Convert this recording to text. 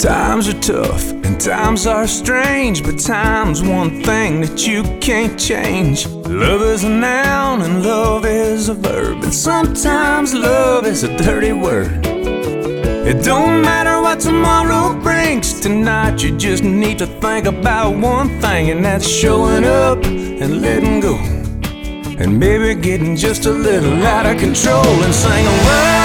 Times are tough and times are strange, but time's one thing that you can't change. Love is a noun and love is a verb, and sometimes love is a dirty word. It don't matter what tomorrow brings, tonight you just need to think about one thing, and that's showing up and letting go, and maybe getting just a little out of control and sing a word.